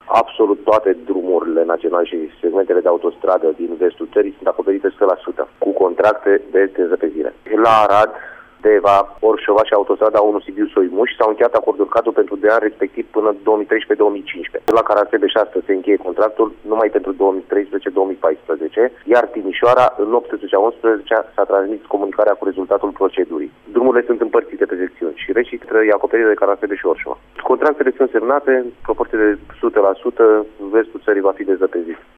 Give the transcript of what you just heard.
Absolut toate drumurile naționale și segmentele de autostradă din vestul țării sunt acoperite 100% cu contracte de dezăpezire. La Arad, Deva, Orșova și autostrada 1 Sibiu-Soimuș s-au încheiat acordul cadru pentru 2 ani, respectiv până 2013-2015. La Carasebeș astăzi se încheie contractul numai pentru 2013-2014, iar Timișoara în 18-11 s-a transmis comunicarea cu rezultatul procedurii. Drumurile sunt împărțite pe secțiuni și restul e acoperire de Carasebeș și Orșova. Contractele sunt semnate în proporție de 100%, vestul țării va fi dezăpezit.